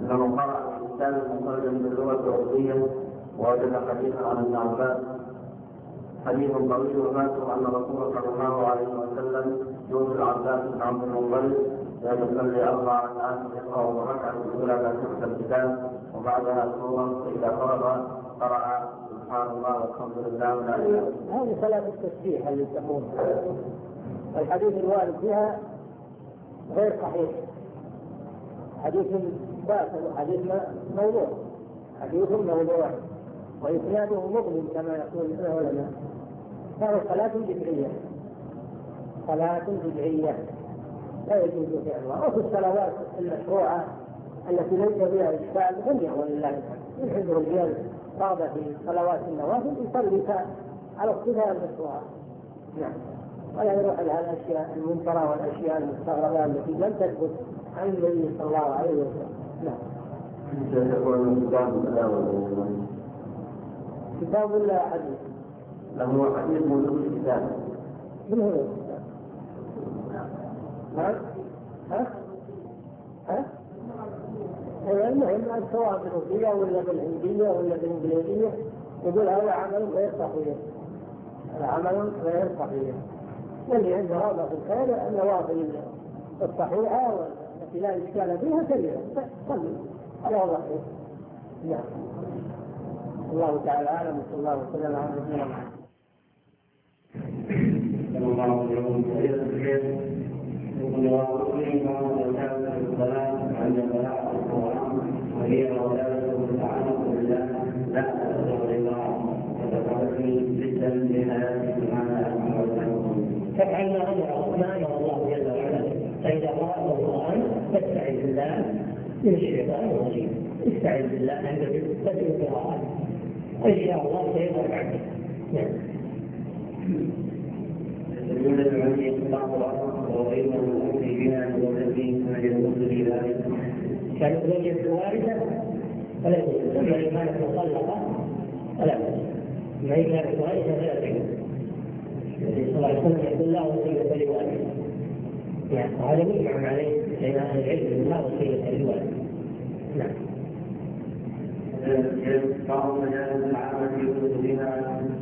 لو قرأ الإنسان مخرجا باللغة العربية ووجد حديثا عن ابن عباس حديث طويل وذاكر أن الرسول صلى الله عليه وسلم يوصي العباس بن عبد المطلب أن يصلي 4 ركعات يقرأ الركعة الأولى لا تحت الكتاب وبعدها سورة فإذا فرغ قرأ سبحان الله والحمد لله ولا إله إلا الله. هذه صلاة التسبيح اللي تقول الحديث الوارد فيها غير صحيح، حديث باطل وحديث موضوع، حديث موضوع وإسناده مظلم كما يقول العلماء. هذه صلاة بدعية، صلاة بدعية لا يجوز فعلها. وفي الصلوات المشروعة التي ليس فيها إشكال جميع ولله الحمد. يحب الرجال صعب في صلوات النوافل يصلي على الصفة المشروعة، نعم، ولا يروح لها الأشياء المنكرة والأشياء المستغربة التي لم تثبت عن النبي صلى الله عليه وسلم. نعم. كتاب ولا حديث؟ له حديث موجود في الكتاب. من هو الكتاب؟ المهم سواء بالروسية ولا بالهندية ولا بالإنجليزية يقول هذا عمل غير صحيح، هذا عمل غير صحيح. واللي عنده رغبة في الخير النوافل الصحيحة والتي لا إشكال فيها كبيرة صلي على ظهره. نعم. الله تعالى أعلم وصلى الله وسلم على نبينا محمد. صلى الله عليه وسلم عند قراءة القرآن وهي عبادة متعلقة بالله لا تأثر الله وتتعلق جدا بحياة تفعل ما أمر الله جل وعلا. فإذا قرأت القرآن فاستعذ بالله من الشيطان الرجيم، استعذ بالله عند بدء القراءة إن شاء الله سيظهر عنك. نعم. يوجد عندي بعض الأمر وغير المؤمن بها والذي ما يدخل في ذلك. كانت زوجة وارثة فلا تجوز، أما إن كانت مطلقة فلا تجوز. ما هي كانت وارثة فلا تجوز. النبي صلى الله عليه وسلم يقول لا وصية لوارث، يعني وهذا مجمع عليه بين أهل العلم لا وصية لوارث. نعم. بعض مجالس العامة في كتبها